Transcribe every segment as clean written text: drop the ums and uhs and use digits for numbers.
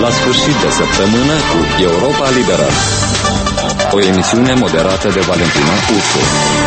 la sfârșit de săptămână cu Europa Liberală. O emisiune moderată de Valentina Ursu.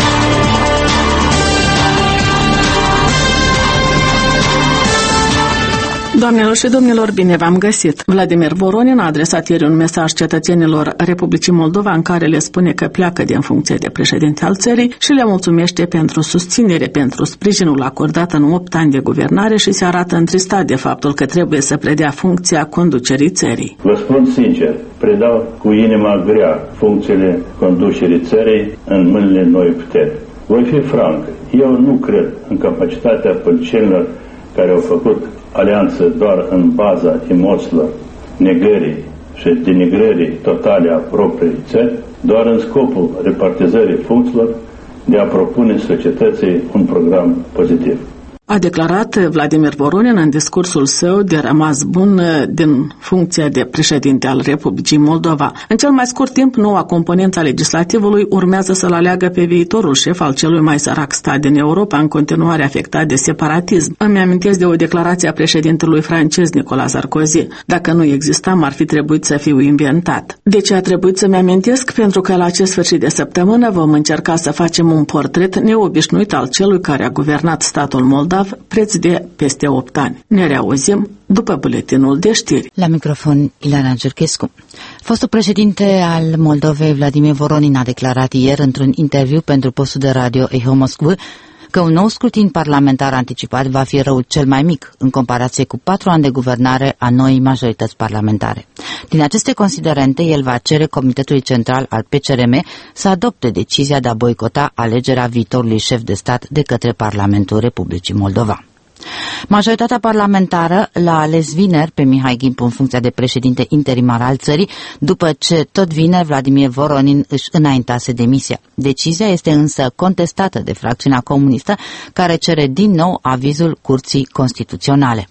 Doamnelor și domnilor, bine v-am găsit! Vladimir Voronin a adresat ieri un mesaj cetățenilor Republicii Moldova în care le spune că pleacă din funcție de președinte al țării și le mulțumește pentru susținere, pentru sprijinul acordat în 8 ani de guvernare și se arată întristat de faptul că trebuie să predea funcția conducerii țării. Vă spun sincer, predau cu inima grea funcțiile conducerii țării în mâinile noi puteri. Voi fi franc, eu nu cred în capacitatea politicienilor care au făcut alianță doar în baza emoțiilor, negării și denigrării totale a propriei țări, doar în scopul repartizării funcțiilor de a propune societății un program pozitiv. A declarat Vladimir Voronin în discursul său de rămas bun din funcția de președinte al Republicii Moldova. În cel mai scurt timp, noua componență a legislativului urmează să-l aleagă pe viitorul șef al celui mai sărac stat din Europa, în continuare afectat de separatism. Îmi amintesc de o declarație a președintelui francez Nicolas Sarkozy. Dacă nu existam, ar fi trebuit să fiu inventat. De ce a trebuit să-mi amintesc? Pentru că la acest sfârșit de săptămână vom încerca să facem un portret neobișnuit al celui care a guvernat statul Moldova preț de peste 8 ani. Ne reauzim după buletinul de știri. La microfon, Ileana Giurchescu. Fostul președinte al Moldovei, Vladimir Voronin, a declarat ieri într-un interviu pentru postul de radio Eho Moscou că un nou scrutin parlamentar anticipat va fi răul cel mai mic în comparație cu 4 ani de guvernare a noii majorități parlamentare. Din aceste considerente, el va cere Comitetului Central al PCRM să adopte decizia de a boicota alegerea viitorului șef de stat de către Parlamentul Republicii Moldova. Majoritatea parlamentară l-a ales vineri pe Mihai Gimpu în funcția de președinte interimar al țării, după ce tot vineri Vladimir Voronin își înaintase demisia. Decizia este însă contestată de fracțiunea comunistă, care cere din nou avizul Curții Constituționale.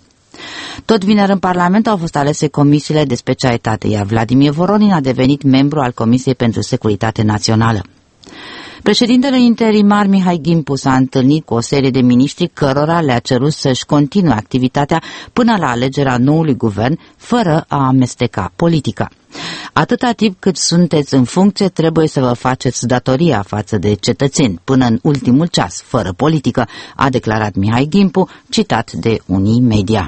Tot vineri în Parlament au fost alese comisiile de specialitate, iar Vladimir Voronin a devenit membru al Comisiei pentru Securitate Națională. Președintele interimar Mihai Gimpu s-a întâlnit cu o serie de miniștri cărora le-a cerut să-și continue activitatea până la alegerea noului guvern, fără a amesteca politica. Atâta timp cât sunteți în funcție, trebuie să vă faceți datoria față de cetățeni, până în ultimul ceas, fără politică, a declarat Mihai Gimpu, citat de unii media.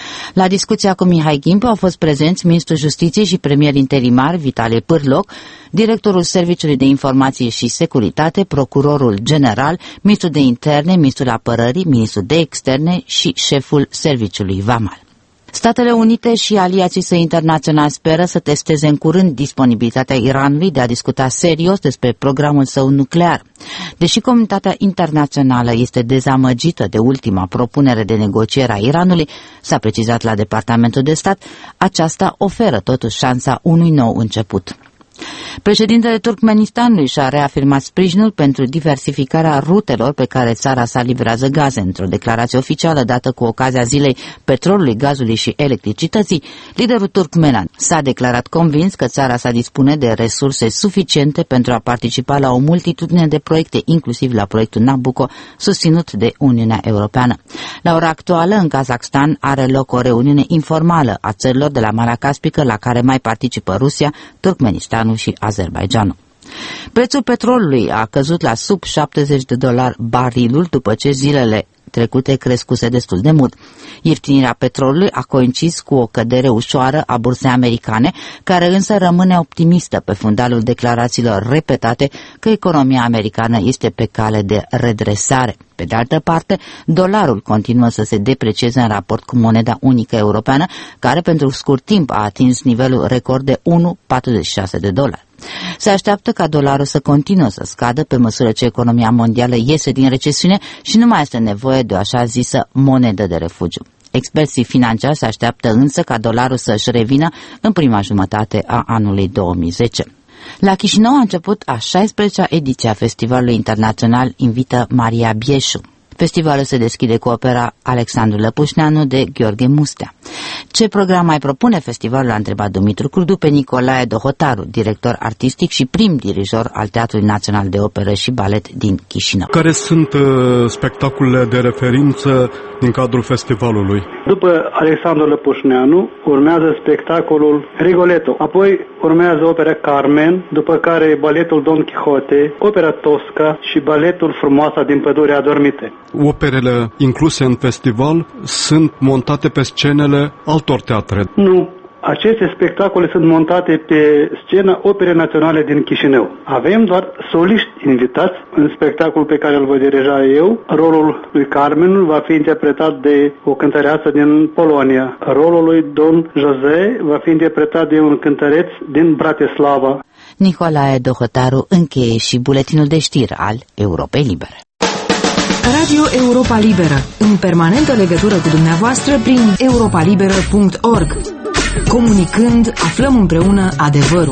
La discuția cu Mihai Gimpu au fost prezenți ministrul Justiției și premier interimar Vitalie Pârloc, directorul Serviciului de Informație și Securitate, procurorul general, ministrul de Interne, ministrul Apărării, ministrul de Externe și șeful Serviciului Vamal. Statele Unite și aliații săi internaționali speră să testeze în curând disponibilitatea Iranului de a discuta serios despre programul său nuclear. Deși comunitatea internațională este dezamăgită de ultima propunere de negociere a Iranului, s-a precizat la Departamentul de Stat, aceasta oferă totuși șansa unui nou început. Președintele Turkmenistanului și-a reafirmat sprijinul pentru diversificarea rutelor pe care țara sa livrează gaze. Într-o declarație oficială dată cu ocazia zilei petrolului, gazului și electricității, liderul turkmenan s-a declarat convins că țara sa dispune de resurse suficiente pentru a participa la o multitudine de proiecte, inclusiv la proiectul Nabucco, susținut de Uniunea Europeană. La ora actuală, în Kazakhstan, are loc o reuniune informală a țărilor de la Marea Caspică, la care mai participă Rusia, Turkmenistanul și Azerbaidjanul. Prețul petrolului a căzut la sub $70 barilul după ce zilele trecute crescuse destul de mult. Ieftinirea petrolului a coincis cu o cădere ușoară a bursei americane, care însă rămâne optimistă pe fundalul declarațiilor repetate că economia americană este pe cale de redresare. Pe de altă parte, dolarul continuă să se deprecieze în raport cu moneda unică europeană, care pentru scurt timp a atins nivelul record de $1,46. Se așteaptă ca dolarul să continue să scadă pe măsură ce economia mondială iese din recesiune și nu mai este nevoie de o așa zisă monedă de refugiu. Experții financiari se așteaptă însă ca dolarul să-și revină în prima jumătate a anului 2010. La Chișinău a început a 16-a ediție a Festivalului Internațional Invită Maria Bieșu. Festivalul se deschide cu opera Alexandru Lăpușneanu de Gheorghe Mustea. Ce program mai propune festivalul, a întrebat Dumitru Curdu pe Nicolae Dohotaru, director artistic și prim dirijor al Teatrului Național de Operă și Balet din Chișinău. Care sunt spectacolele de referință din cadrul festivalului? După Alexandru Lăpușneanu urmează spectacolul Rigoletto, apoi urmează opera Carmen, după care baletul Don Quixote, opera Tosca și baletul Frumoasa din Pădurea Adormite. Operele incluse în festival sunt montate pe scenele altor teatre? Nu. Aceste spectacole sunt montate pe scena Operei Naționale din Chișinău. Avem doar soliști invitați în spectacolul pe care îl voi dirija eu. Rolul lui Carmen va fi interpretat de o cântăreață din Polonia. Rolul lui Don José va fi interpretat de un cântăreț din Bratislava. Nicolae Dohotaru încheie și buletinul de știri al Europei Libere. Radio Europa Liberă, în permanentă legătură cu dumneavoastră prin europalibera.org. Comunicând, aflăm împreună adevărul.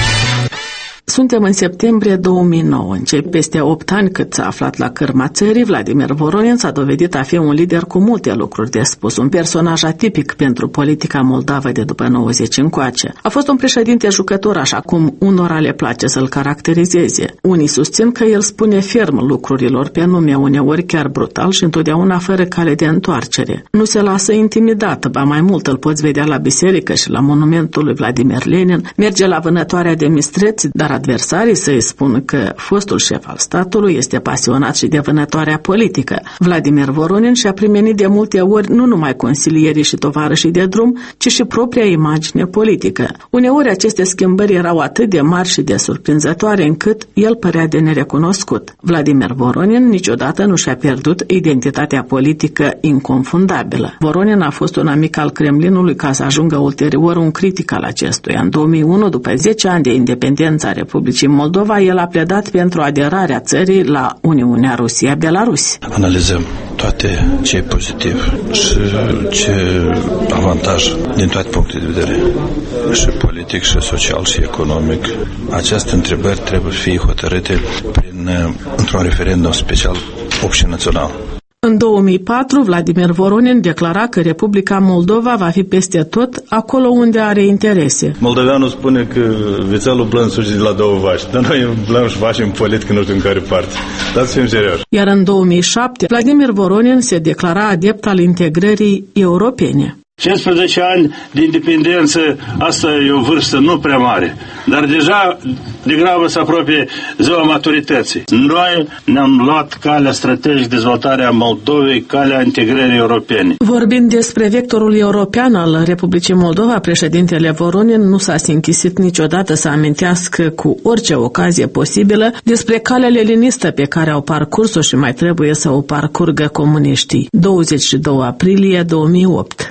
Suntem în septembrie 2009. În cei peste 8 ani cât s-a aflat la cârma țării, Vladimir Voronin s-a dovedit a fi un lider cu multe lucruri de spus, un personaj atipic pentru politica moldavă de după 90 încoace. A fost un președinte jucător, așa cum unora le place să-l caracterizeze. Unii susțin că el spune ferm lucrurilor pe nume, uneori chiar brutal și întotdeauna fără cale de întoarcere. Nu se lasă intimidat, ba mai mult îl poți vedea la biserică și la monumentul lui Vladimir Lenin, merge la vânătoarea de mistreți, dar adversarii să-i spun că fostul șef al statului este pasionat și de vânătoarea politică. Vladimir Voronin și-a primenit de multe ori nu numai consilierii și tovarășii de drum, ci și propria imagine politică. Uneori aceste schimbări erau atât de mari și de surprinzătoare încât el părea de nerecunoscut. Vladimir Voronin niciodată nu și-a pierdut identitatea politică inconfundabilă. Voronin a fost un amic al Kremlinului ca să ajungă ulterior un critic al acestuia. În 2001, după 10 ani de independență a Republicii Moldova, el a pledat pentru aderarea țării la Uniunea Rusia-Belarus. Analizăm toate ce e pozitiv și ce avantaj din toate punctele de vedere, și politic, și social, și economic. Aceste întrebări trebuie fi hotărâte într-un referendum special opționațional. În 2004, Vladimir Voronin declara că Republica Moldova va fi peste tot acolo unde are interese. Moldoveanul spune că vițelul blând suge de la două vaci, dar noi blând și vaci în politic nu știu în care parte. Dați să fim serioși. Iar în 2007, Vladimir Voronin se declara adept al integrării europene. 15 ani de independență, asta e o vârstă nu prea mare, dar deja degrabă se apropie ziua maturității. Noi ne-am luat calea strategică de dezvoltare a Moldovei, calea integrării europene. Vorbind despre vectorul european al Republicii Moldova, președintele Voronin nu s-a închisit niciodată să amintească cu orice ocazie posibilă despre calea leninistă pe care au parcurs-o și mai trebuie să o parcurgă comuniștii. 22 aprilie 2008.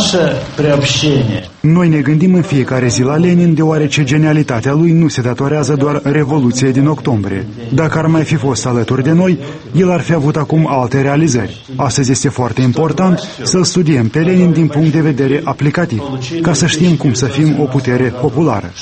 Noi ne gândim în fiecare zi la Lenin, deoarece genialitatea lui nu se datorează doar Revoluției din octombrie. Dacă ar mai fi fost alături de noi, el ar fi avut acum alte realizări. Astăzi este foarte important să-l studiem pe Lenin din punct de vedere aplicativ, ca să știm cum să fim o putere populară.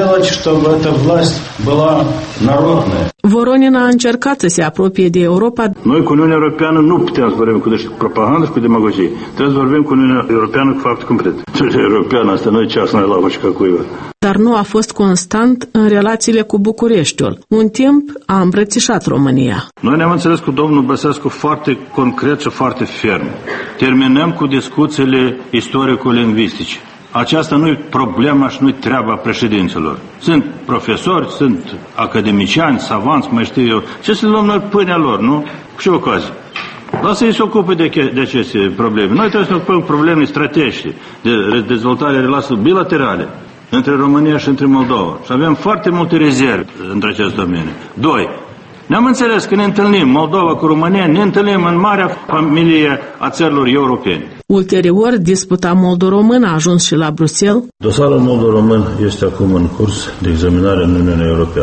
Voronin a încercat să se apropie de Europa. Noi cu Uniunea Europeană nu putem să vorbim cu propagandă și cu demagogie. Trebuie să vorbim cu Uniunea Europeană cu fapte concrete. Europeană, asta nu e ceasă la și ca cuiva. Dar nu a fost constant în relațiile cu Bucureștiul. Un timp a îmbrățișat România. Noi ne-am înțeles cu domnul Băsescu foarte concret și foarte ferm. Terminăm cu discuțiile istorico-lingvistice. Aceasta nu e problema și nu e treaba președinților. Sunt profesori, sunt academiciani, savanți, mai știu eu. Ce să luăm noi pâinea lor, nu? Cu ce ocazie? Lasă-i să ocupe de aceste probleme. Noi trebuie să ne ocupăm probleme strategice de dezvoltare relațiilor bilaterale între România și între Moldova. Și avem foarte multe rezerve între acest domeniu. 2. Ne-am înțeles că ne întâlnim Moldova cu România, ne întâlnim în marea familie a țărilor europene. Ulterior, disputa moldo-română a ajuns și la Bruxelles. Dosarul moldo-român este acum în curs de examinare în Uniunea Europeană.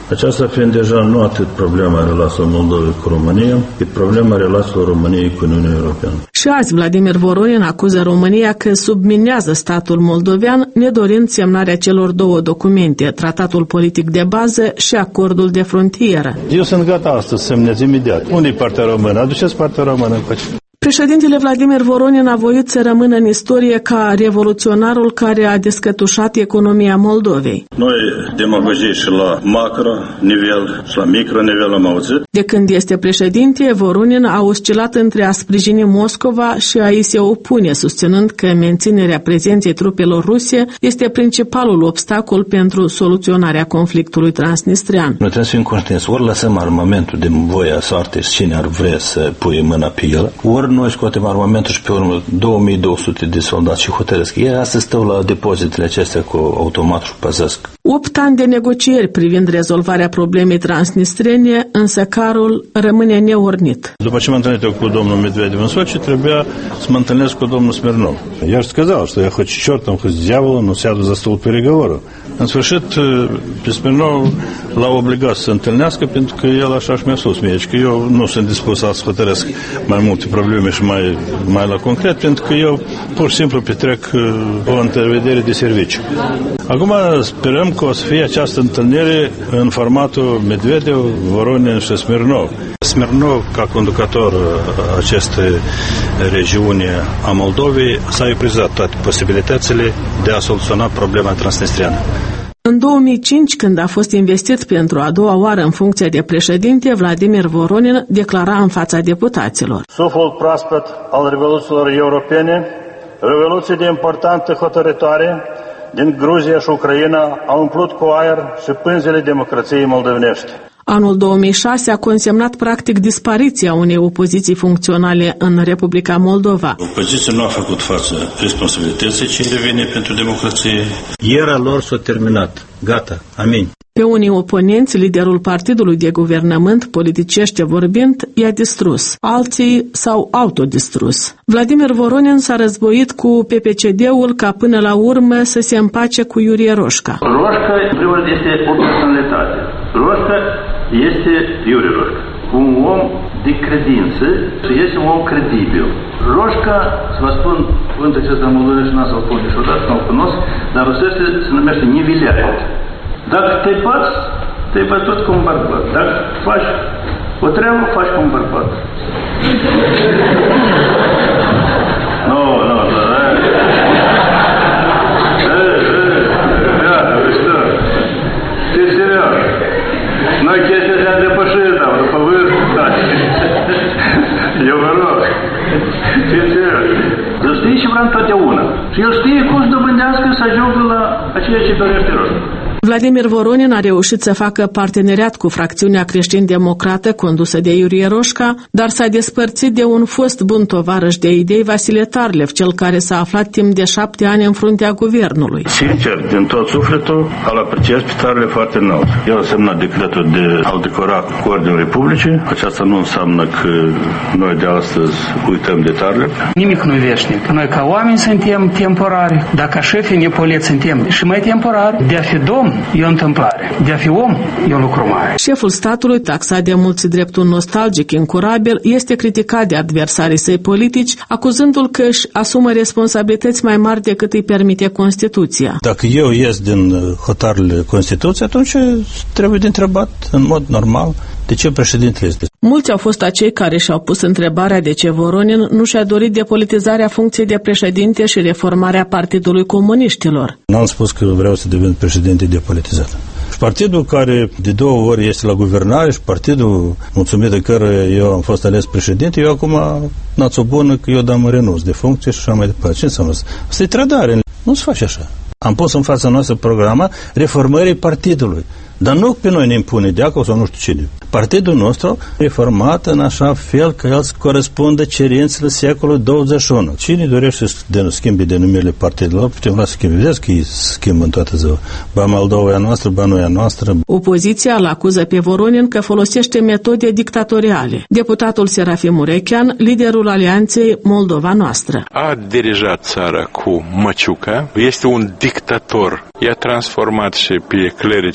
Aceasta fiind deja nu atât problema relațiilor Moldovei cu România, cât problema relațiilor României cu Uniunea Europeană. Și azi Vladimir Voronin acuză România că subminează statul moldovean, nedorind semnarea celor două documente, tratatul politic de bază și acordul de frontieră. Eu sunt gata astăzi să semnez imediat. Unde e partea română? Aduceți partea română încoace. Președintele Vladimir Voronin a voit să rămână în istorie ca revoluționarul care a descătușat economia Moldovei. Noi demagogii și la macro nivel și la micro nivel am auzit. De când este președinte, Voronin a oscilat între a sprijini Moscova și a îi se opune, susținând că menținerea prezenței trupelor ruse este principalul obstacol pentru soluționarea conflictului transnistrian. Noi trebuie să fim conștienți, ori lăsăm armamentul de voia soartei și cine ar vrea să pui mâna pe el, ori noi scoatem armamentul și pe urmă 2200 de soldați și hotărăsc. Ei astăzi stau la depozitele acestea cu automatul și păzesc. 8 ani de negocieri privind rezolvarea problemei transnistrene, însă carul rămâne neornit. După ce m-am întâlnit cu domnul Medvedev în Sochi, trebuia să mă întâlnesc cu domnul Smirnov. Я же сказал, что я хоть с чертом, хоть с дьяволом, но сяду за стол переговоров. În sfârșit, pe Smirnov l-a obligat să se întâlnească pentru că el așa și mi-a spus mie, că eu nu sunt dispus să hotărăsc mai multe probleme și mai la concret, pentru că eu pur și simplu petrec o întrevedere de serviciu. Acum sperăm că o să fie această întâlnire în formatul Medvedev, Voronin și Smirnov. Smirnov, ca conducător acestei regiuni a Moldovei, s-a eprizat toate posibilitățile de a soluționa problema transnistriană. În 2005, când a fost investit pentru a doua oară în funcția de președinte, Vladimir Voronin declara în fața deputaților: Suflul proaspăt al revoluțiilor europene, revoluții de importantă hotărătoare din Gruzia și Ucraina au umplut cu aer și pânzele democrației moldovenești. Anul 2006 a consemnat practic dispariția unei opoziții funcționale în Republica Moldova. Opoziția nu a făcut față responsabilității ce revine pentru democrație. Era lor s-a terminat. Gata. Amin. Pe unii oponenți, liderul partidului de guvernământ, politicește vorbind, i-a distrus. Alții s-au autodistrus. Vladimir Voronin s-a războit cu PPCD-ul ca până la urmă să se împace cu Iurie Roșca. Roșca, în primul rând, este o personalitate. Roșca este Iurie Roșca. Un om de credință și este un om credibil. Roșca, să vă spun, cuvântul acesta moldovenesc n-a să-l pun niciodată, nu-l cunosc, dar rusește se numește nivileat. Dacă te-ai bați, te-ai bătut cu un bărbat. Dacă faci o treabă, faci cu un bărbat. Nu. Ты serios. Noi chestia se-a depășit, dar după vârstă, da. Eu vă rog. Fiți serios. El știe ce vrea întotdeauna. Și el știe cum să dobândească să ajungă la aceea ce dorește Roșca. Vladimir Voronin a reușit să facă parteneriat cu fracțiunea creștin-democrată condusă de Iurie Roșca, dar s-a despărțit de un fost bun tovarăș de idei, Vasile Tarlev, cel care s-a aflat timp de 7 ani în fruntea guvernului. Sincer, din tot sufletul, îl apreciez pe Tarlev foarte înalt. El a semnat decretul de a-l decora cu Ordinul Republicii. Aceasta nu înseamnă că noi de astăzi uităm de Tarlev. Nimic nu veșnic. Noi ca oameni suntem temporari, dar ca șefi nepoleți suntem și mai temporari. De a fi domn e o întâmplare. De a fi om e un lucru mare. Șeful statului, taxat de mulți drept un nostalgic incurabil, este criticat de adversarii săi politici, acuzându-l că își asumă responsabilități mai mari decât îi permite Constituția. Dacă eu ies din hotarele Constituției, atunci trebuie de întrebat în mod normal de ce președintele este. Mulți au fost acei care și-au pus întrebarea de ce Voronin nu și-a dorit depolitizarea funcției de președinte și reformarea Partidului Comuniștilor. N-am spus că vreau să devin președinte depolitizat. Partidul care de 2 ori este la guvernare și partidul mulțumit de care eu am fost ales președinte, eu acum n-ați o bună că eu dăm renunț de funcție și așa mai departe. Ce înseamnă asta? Asta e trădare. Nu se face așa. Am pus în fața noastră programa reformării partidului. Dar nu pe noi ne impune Deacov sau nu știu cine. Partidul nostru e format în așa fel că el să corespundă cerințele secolului 21. Cine dorește să schimbe denumirile partidelor, putem lua să schimbe. Vedeți că ei schimbă în toată ziua. Ba Moldova e a noastră, ba nu e a noastră. Opoziția îl acuză pe Voronin că folosește metode dictatoriale. Deputatul Serafim Urechean, liderul alianței Moldova Noastră. A dirijat țara cu măciuca, este un dictator. I-a transformat și pe clericii din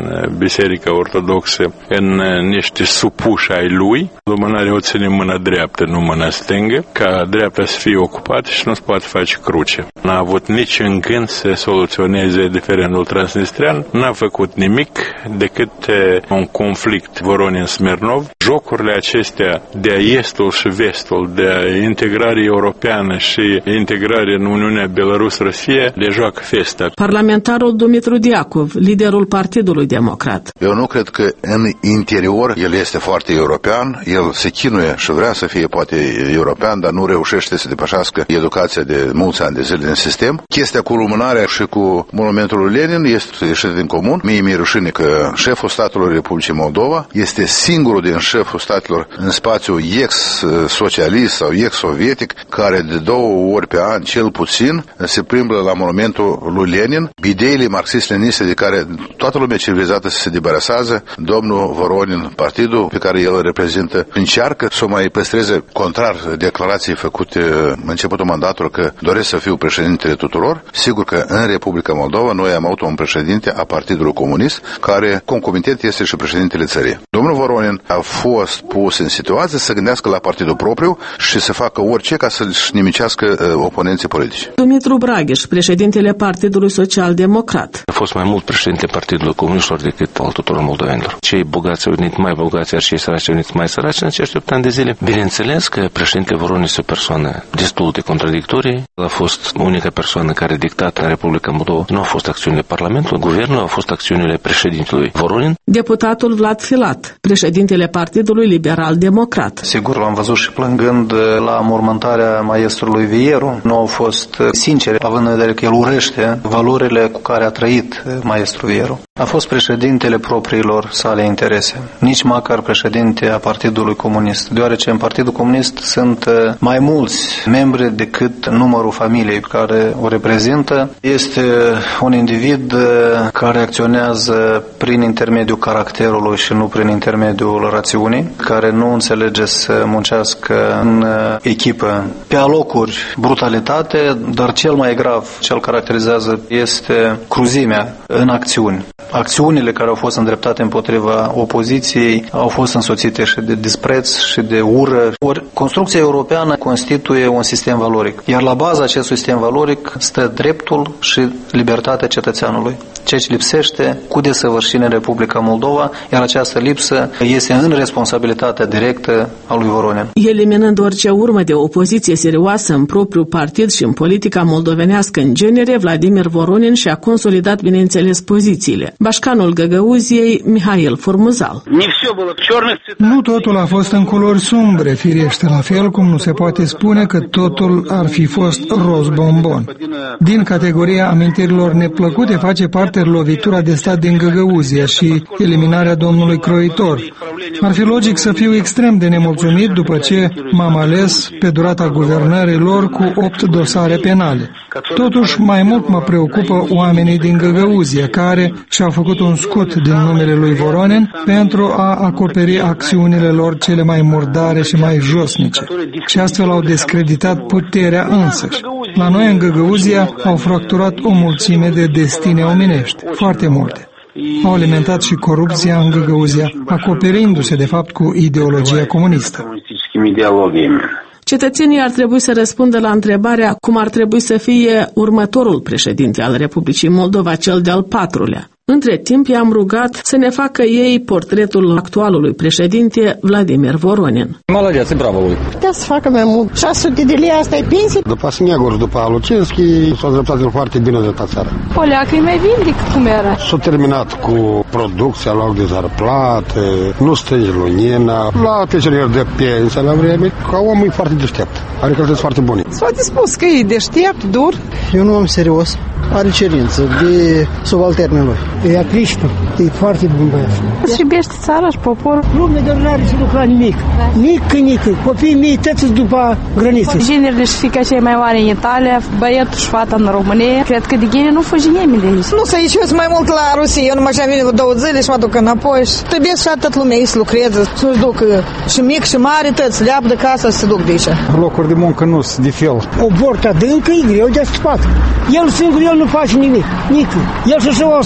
Biserica Ortodoxă în niște supuși ai lui. Lumânarea o ține mâna dreaptă, nu mâna stângă, ca dreapta să fie ocupată și nu se poate face cruce. N-a avut nici în gând să soluționeze diferendul transnistrian, n-a făcut nimic decât un conflict Voronin-Smirnov. Jocurile acestea de estul și vestul, de integrare europeană și integrare în Uniunea Belarus-Rusia, le joacă festa. Parlamentarul Dumitru Diacov, liderul Partidului Democrat. Eu nu cred că în interior el este foarte european, el se chinuie și vrea să fie poate european, dar nu reușește să depășească educația de mulți ani de zile din sistem. Chestia cu lumânarea și cu monumentul lui Lenin este ieșit din comun. Mie mi-e rușine că șeful statului Republicii Moldova este singurul din șeful statelor în spațiul ex-socialist sau ex-sovietic care de 2 ori pe an, cel puțin, se plimbă la monumentul lui Lenin. Ideile marxist-leniste de care toată lumea civilizată se debarasează, domnul Voronin, partidul pe care el reprezintă, încearcă să o mai păstreze contrar declarației făcute începutul mandatului că doresc să fiu președintele tuturor. Sigur că în Republica Moldova noi am avut un președinte a Partidului Comunist care concomitent este și președintele țării. Domnul Voronin a fost pus în situație să gândească la partidul propriu și să facă orice ca să-și nimicească oponenții politici. Dumitru Bragheș, președintele Partidului Social-Democrat. A fost mai mult președinte Partidului Comuniștilor decât al tuturor moldovenilor. Cei bogați au venit mai bogați, iar cei săraci au venit mai săraci în acești 8 ani de zile. Bineînțeles că președintele Voronin este o persoană destul de contradictorie. A fost unica persoană care a dictat în Republica Moldova. Nu au fost acțiunile Parlamentului, guvernul, au fost acțiunile președintelui Voronin. Deputatul Vlad Filat, președintele Partidului Liberal-Democrat. Sigur, l-am văzut și plângând la mormântarea maestrului Vieru. Nu au fost sinceri, având în vedere că el urăște valorile cu care a trăit maestrul Vieru. A fost președintele propriilor sale interese, nici măcar președinte a Partidului Comunist, deoarece în Partidul Comunist sunt mai mulți membri decât numărul familiei care o reprezintă. Este un individ care acționează prin intermediul caracterului și nu prin intermediul rațiunii, care nu înțelege să muncească în echipă. Pe alocuri brutalitate, dar cel mai grav, ce îl caracterizează, este cruzimea în acțiuni. Acțiunile care au fost îndreptate împotriva opoziției au fost însoțite și de dispreț și de ură. Ori construcția europeană constituie un sistem valoric, iar la baza acestui sistem valoric stă dreptul și libertatea cetățeanului, ceea ce lipsește cu desăvârșire în Republica Moldova, iar această lipsă este în responsabilitatea directă a lui Voronin. Eliminând orice urmă de opoziție serioasă în propriul partid și în politica moldovenească în genere, Vladimir Voronin și-a consolidat, bineînțeles, pozițiile. Bașcanul Găgăuziei, Mihail Formuzal. Nu totul a fost în culori sumbre, firește, la fel cum nu se poate spune că totul ar fi fost roz bombon. Din categoria amintirilor neplăcute face parte lovitura de stat din Găgăuzia și eliminarea domnului croitor. Ar fi logic să fiu extrem de nemulțumit după ce m-am ales pe durata guvernării lor cu 8 dosare penale. Totuși, mai mult mă preocupă oamenii din Găgăuzia, care și-au făcut un scut din numele lui Voronin pentru a acoperi acțiunile lor cele mai murdare și mai josnice. Și astfel au descreditat puterea însăși. La noi în Găgăuzia au fracturat o mulțime de destine omenești, foarte multe. Au alimentat și corupția în Găgăuzia, acoperindu-se de fapt cu ideologia comunistă. Cetățenii ar trebui să răspundă la întrebarea cum ar trebui să fie următorul președinte al Republicii Moldova, cel de-al 4-lea. Între timp i-am rugat să ne facă ei portretul actualului președinte Vladimir Voronin. Молодец, bravo lui. Putea să facă mai mult. 600 de lei, asta e pensie. După Sneaguri, după Alucinski, s-a dreptat foarte bine de toată țara. Poleacă e mai bine decât cum era. S-a terminat cu producția, loc de zarplate, nu strânge lunina, la treceri de pensie la vreme, ca om e foarte deștept. Are calități foarte bune. S-a dispus că e deștept, dur. E un om serios, are cerință de subalternul lui. E acriștă, e foarte bun băiat. Și iubește țara și poporul. Lumea de nu are să lucra nimic. Nică. Copiii mei tăți după graniță. Generile și fiica cei mai mari în Italia, băiatul și fata în România. Cred că de gine nu fugi nimeni de aici. Nu, să aici eu sunt mai mult la Rusia. Eu numai și-am venit 2 zile și mă duc înapoi. Și trebuie și toată lumea aici să lucreze, să-și ducă și mic și mare tăți, leapă de casă să se duc de aici. Locuri de muncă nu sunt de fel. O bortă adâncă e greu de astăpat. El singur, el nu face nimic. El și-și o astăpat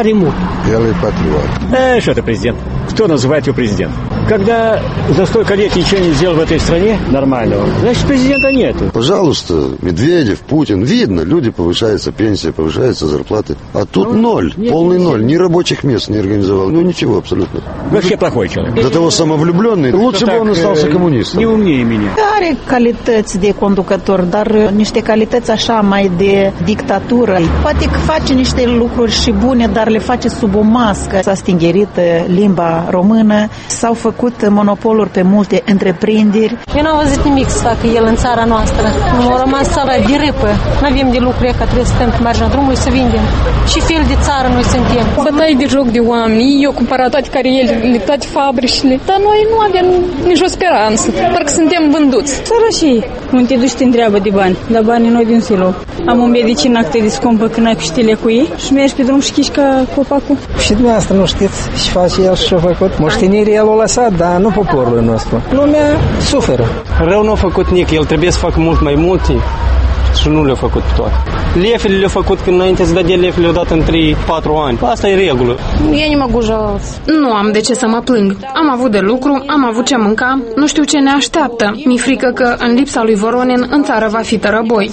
ему. El e patriot. Что это президент? Кто называет его президент? Когда за столько лет ничего не сделал в этой стране нормального, значит, президента нету. Пожалуйста, Медведев, Путин, видно, люди, повышается пенсия, повышаются зарплаты. А тут ноль, полный ноль, ни рабочих мест не организовал, ничего абсолютно. Вообще плохой человек. До того самовлюбленный, лучше бы он остался коммунистом. Не умнее меня. Are calități de conducător, dar niște calități așa mai de dictatură. Poate că face niște lucruri și bune, dar le face sub o mască. S-a stingerit limba română, s-au făcut monopoluri pe multe întreprinderi. Eu n-am văzut nimic să facă el în țara noastră. Am rămas țara de râpă. Nu avem de lucruri ca trebuie să stăm pe marginea drumului să vindem. Și fel de țară noi suntem. Bătaie de joc de oameni, eu cumpărat toate carierele, toate fabricile. Dar noi nu avem nicio speranță. Parcă suntem vânduți. Sărășii, unde te duci te întreabă de bani, dar banii noi din silo. Am un medicină atât de scumpă când ai cu știle cu ei și mergi pe drum și chiși ca copacul. Și dumneavoastră nu știți ce face el și ce-a făcut. Moștenirii el o lăsat, dar nu poporul nostru. Lumea suferă. Rău nu a făcut nici, el trebuie să facă mult mai multe și nu le-a făcut toate. Lefele le-a făcut când înainte să dea de lefele le-a dat în 3-4 ani. Asta e regulă. Eu nu mă gujă. Nu am de ce să mă plâng. Am avut de lucru, am avut ce mânca, nu știu ce ne așteaptă. Mi-e frică că în lipsa lui Voronin în țară va fi tărăboi.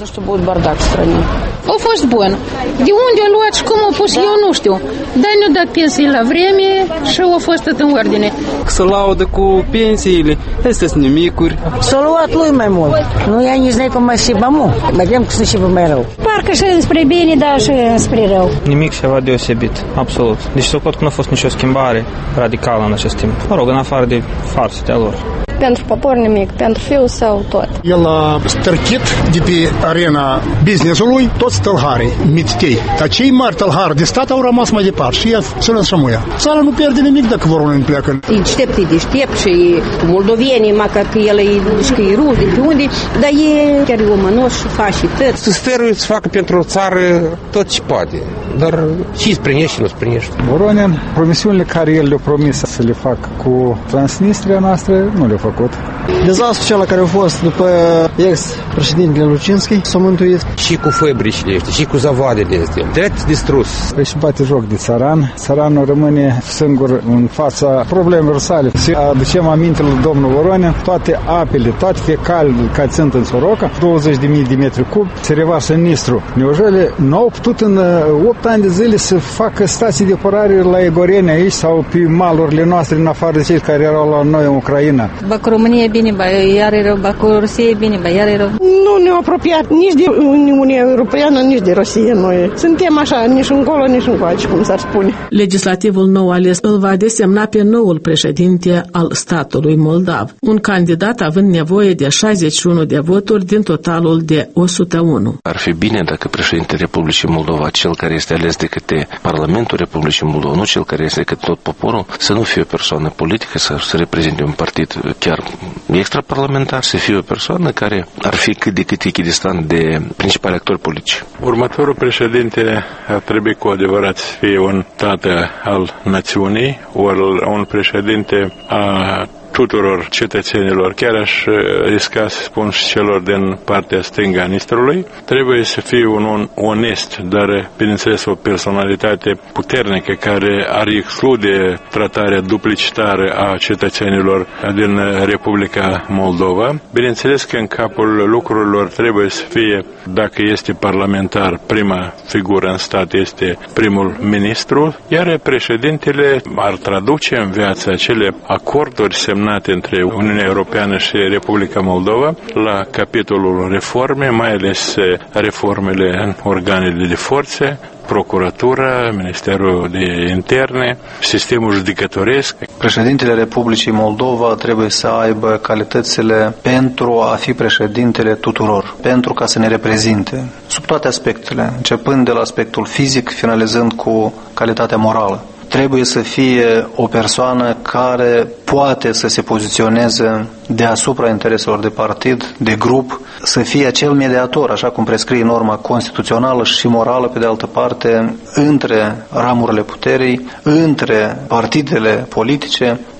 A fost bun. De unde a luat și cum a pus, eu nu știu. Dar ne-a dat pensiile la vreme și a fost tot în ordine. Se laudă cu pensiile, astea sunt nimicuri. S-a luat lui mai mult. Nu i-a nici n-ai cum mai și bămu. Mai vrem că să și mai rău. Parcă și spre bine, dar și spre rău. Nimic ceva deosebit, absolut. Deci socot că nu a fost nicio schimbare radicală în acest timp. Mă rog, în afară de farsele lor. Pentru popor nimic, pentru fiul său tot. El a stărchit de pe arena business-ului toți tălharii, mititei. Dar cei mari tălhari de stat au rămas mai departe și el să lăsăm ea. Țara nu pierde nimic dacă Voronin pleacă. E deștept și moldovenii, măcar că el e rus, de pe unde, dar e chiar omănoș și face și tot. Să stăruie să facă pentru o țară tot ce poate, dar și îți prinești și nu îți prinești. Voronin, promisiunile care el le-a promis să le facă cu Transnistria noastră, nu le-a făcut. Dezastrul cel care a fost după ex-președintele Lucinski s-a mântuit. Și cu fabricile astea, și cu zavoadele astea. Drept distrus. Păi și bate joc de țăran. Țăranul rămâne singur în fața problemelor sale. Să aducem aminte lui domnul Voronin, toate apele, toate fecalele care țintă în Soroca, 20.000 de metri cub, se revarsă în Nistru. Neujele nu au putut în 8 ani de zile să facă stații de apărare la Egoreni aici sau pe malurile noastre, în afară de cei care erau la noi în Ucraina. Bacă România e bine, iar e rău, Bacă Rusia e bine, iar e rău. Nu ne-au apropiat nici de Uniunea Europeană, nici de Rusia noi. Suntem așa, nici încolo, nici încoace, cum s-ar spune. Legislativul nou ales îl va desemna pe noul președinte al statului moldav, un candidat având nevoie de 61 de voturi din totalul de 101. Ar fi bine dacă președintele Republicii Moldova, cel care este ales de către Parlamentul Republicii Moldova, nu cel care este de către tot poporul, să nu fie o persoană politică, să reprezinte un partid chiar extraparlamentar, să fie o persoană care ar fi cât de cât echidistant de principali actori politici. Următorul președinte ar trebui cu adevărat să fie un tată al națiunii, ori un președinte a tuturor cetățenilor, chiar aș risca să spun și celor din partea stângă a Nistrului, trebuie să fie un om onest, dar, bineînțeles, o personalitate puternică care ar exclude tratarea duplicitară a cetățenilor din Republica Moldova. Bineînțeles că în capul lucrurilor trebuie să fie, dacă este parlamentar, prima figură în stat este primul ministru, iar președintele ar traduce în viață acele acorduri semnate între Uniunea Europeană și Republica Moldova la capitolul reforme, mai ales reformele în organele de forțe, procuratura, Ministerul de Interne, sistemul judecătoresc. Președintele Republicii Moldova trebuie să aibă calitățile pentru a fi președintele tuturor, pentru ca să ne reprezinte, sub toate aspectele, începând de la aspectul fizic, finalizând cu calitatea morală. Trebuie să fie o persoană care poate să se poziționeze deasupra intereselor de partid, de grup, să fie acel mediator, așa cum prescrie norma constituțională și morală, pe de altă parte, între ramurile puterii, între partidele politice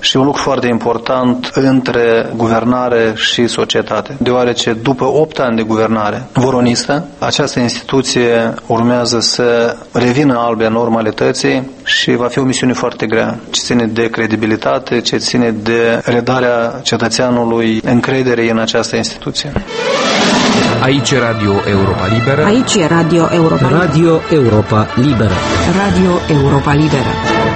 și un lucru foarte important între guvernare și societate, deoarece după 8 ani de guvernare voronistă, această instituție urmează să revină albia normalității și va fi o misiune foarte grea, ce ține de credibilitate, ce ține de redarea cetățeanului încrederei în această instituție. Aici e Radio Europa Liberă. Aici e Radio Europa Liberă. Radio Europa Liberă. Radio Europa Liberă.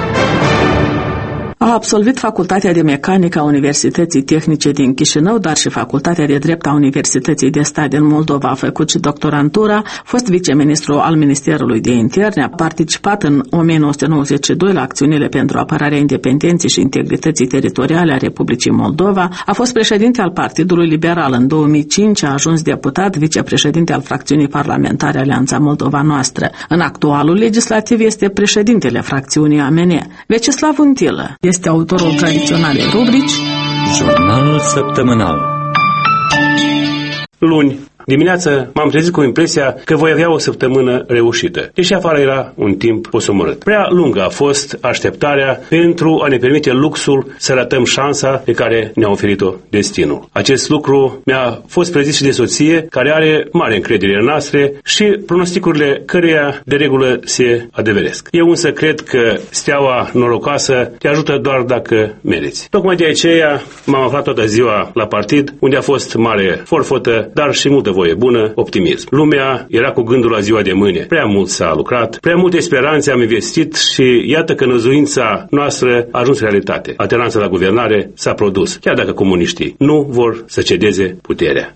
A absolvit Facultatea de Mecanică a Universității Tehnice din Chișinău, dar și Facultatea de Drept a Universității de Stat din Moldova. A făcut și doctorantura, fost viceministru al Ministerului de Interne, a participat în 1992 la acțiunile pentru apărarea independenței și integrității teritoriale a Republicii Moldova, a fost președinte al Partidului Liberal. În 2005 a ajuns deputat, vicepreședinte al fracțiunii parlamentare Alianța Moldova Noastră. În actualul legislativ este președintele fracțiunii AMN. Vecislav Untilă este autorul tradiționalei rubrici Jurnalul săptămânal. Luni dimineață m-am trezit cu impresia că voi avea o săptămână reușită, deși afară era un timp posomorât. Prea lungă a fost așteptarea pentru a ne permite luxul să ratăm șansa pe care ne-a oferit-o destinul. Acest lucru mi-a fost prezis și de soție, care are mare încredere în noastre și pronosticurile căreia de regulă se adeveresc. Eu însă cred că steaua norocoasă te ajută doar dacă meriți. Tocmai de aceea m-am aflat toată ziua la partid, unde a fost mare forfotă, dar și multă voie bună, optimism. Lumea era cu gândul la ziua de mâine. Prea mult s-a lucrat, prea multe speranțe am investit și iată că năzuința noastră a ajuns realitate. Alternanța la guvernare s-a produs, chiar dacă comuniștii nu vor să cedeze puterea.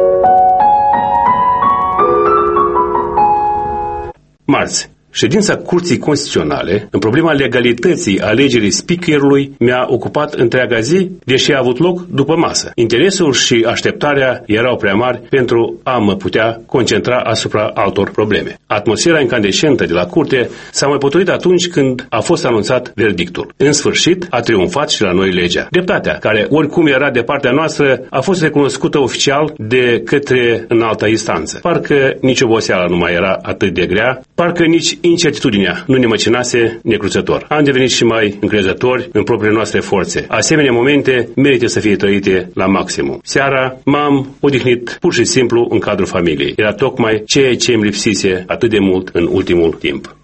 Marți. Ședința Curții Constituționale, în problema legalității alegerii speakerului, mi-a ocupat întreaga zi, deși a avut loc după masă. Interesul și așteptarea erau prea mari pentru a mă putea concentra asupra altor probleme. Atmosfera incandescentă de la curte s-a mai potolit atunci când a fost anunțat verdictul. În sfârșit, a triumfat și la noi legea. Dreptatea, care oricum era de partea noastră, a fost recunoscută oficial de către înalta instanță. Parcă nici oboseala nu mai era atât de grea, parcă nici incertitudinea nu ne măcinase necruțător. Am devenit și mai încrezători în propriile noastre forțe. Asemenea momente merită să fie trăite la maximum. Seara m-am odihnit pur și simplu în cadrul familiei. Era tocmai ceea ce îmi lipsise atât de mult în ultimul timp.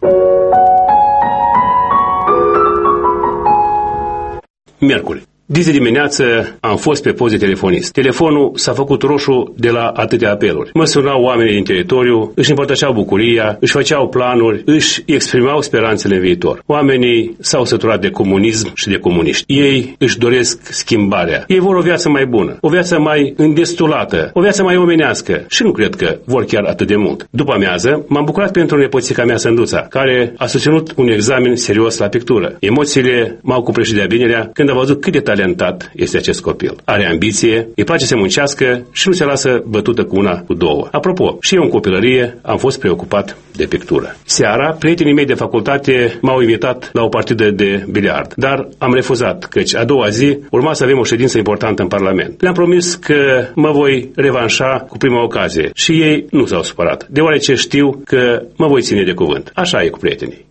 Miercuri. Dizi dimineață am fost pe post de telefonist. Telefonul s-a făcut roșu de la atâtea apeluri. Mă sunau oamenii din teritoriu, își împărtășeau bucuria, își făceau planuri, își exprimau speranțele în viitor. Oamenii s-au săturat de comunism și de comuniști. Ei își doresc schimbarea. Ei vor o viață mai bună, o viață mai îndestulată, o viață mai omenească și nu cred că vor chiar atât de mult. După amiază, m-am bucurat pentru nepoțica mea Sânduța, care a susținut un examen serios la pictură. Emoțiile m-au cuprins și de-a binerea când am văzut cât de talentat este acest copil. Are ambiție, îi place să muncească și nu se lasă bătută cu una, cu două. Apropo, și eu în copilărie am fost preocupat de pictură. Seara, prietenii mei de facultate m-au invitat la o partidă de biliard, dar am refuzat, căci a doua zi urma să avem o ședință importantă în Parlament. Le-am promis că mă voi revanșa cu prima ocazie și ei nu s-au supărat, deoarece știu că mă voi ține de cuvânt. Așa e cu prietenii.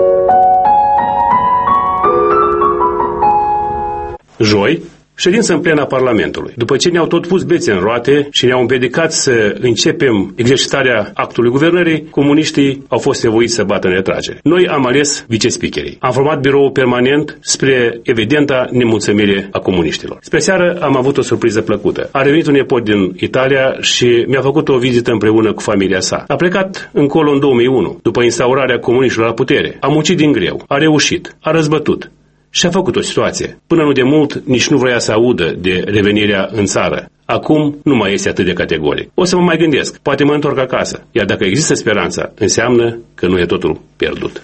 Joi, ședință în plena Parlamentului. După ce ne-au tot pus bețe în roate și ne-au împiedicat să începem exercitarea actului guvernării, comuniștii au fost nevoiți să bată în retragere. Noi am ales vicespeakerii. Am format biroul permanent spre evidenta nemulțumire a comuniștilor. Spre seară am avut o surpriză plăcută. A revenit un nepot din Italia și mi-a făcut o vizită împreună cu familia sa. A plecat încolo în 2001, după instaurarea comuniștilor la putere. A muncit din greu, a reușit, a răzbătut. Și a făcut o situație. Până nu de mult, nici nu vrea să audă de revenirea în țară. Acum nu mai este atât de categoric. O să mă mai gândesc, poate mă întorc acasă. Iar dacă există speranța, înseamnă că nu e totul pierdut.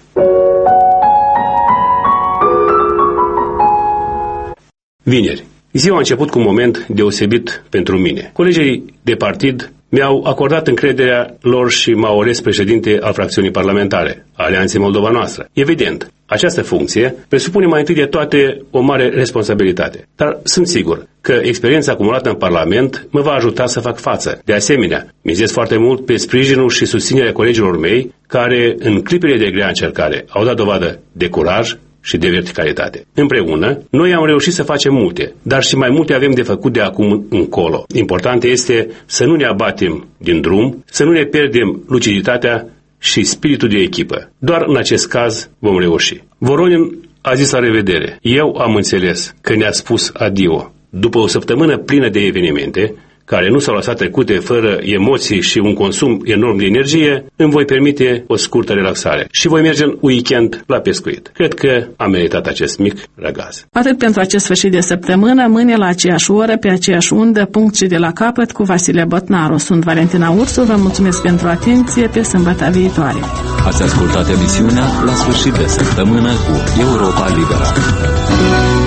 Vineri. Ziua a început cu un moment deosebit pentru mine. Colegii de partid mi-au acordat încrederea lor și m-au ales președinte al fracțiunii parlamentare, a Alianței Moldova Noastră. Evident, această funcție presupune mai întâi de toate o mare responsabilitate. Dar sunt sigur că experiența acumulată în Parlament mă va ajuta să fac față. De asemenea, mizez foarte mult pe sprijinul și susținerea colegilor mei care, în clipile de grea încercare, au dat dovadă de curaj, și de verticalitate. Împreună, noi am reușit să facem multe, dar și mai multe avem de făcut de acum încolo. Important este să nu ne abatem din drum, să nu ne pierdem luciditatea și spiritul de echipă. Doar în acest caz vom reuși. Voronin a zis la revedere. Eu am înțeles că ne-a spus adio. După o săptămână plină de evenimente, care nu s-au lăsat trecute fără emoții și un consum enorm de energie, îmi voi permite o scurtă relaxare și voi merge în weekend la pescuit. Cred că am meritat acest mic răgaz. Atât pentru acest sfârșit de săptămână, mâine la aceeași oră, pe aceeași undă, punct și de la capăt, cu Vasile Botnaru. Sunt Valentina Ursu, vă mulțumesc pentru atenție, pe sâmbătă viitoare. Ați ascultat emisiunea La sfârșit de săptămână cu Europa Liberă.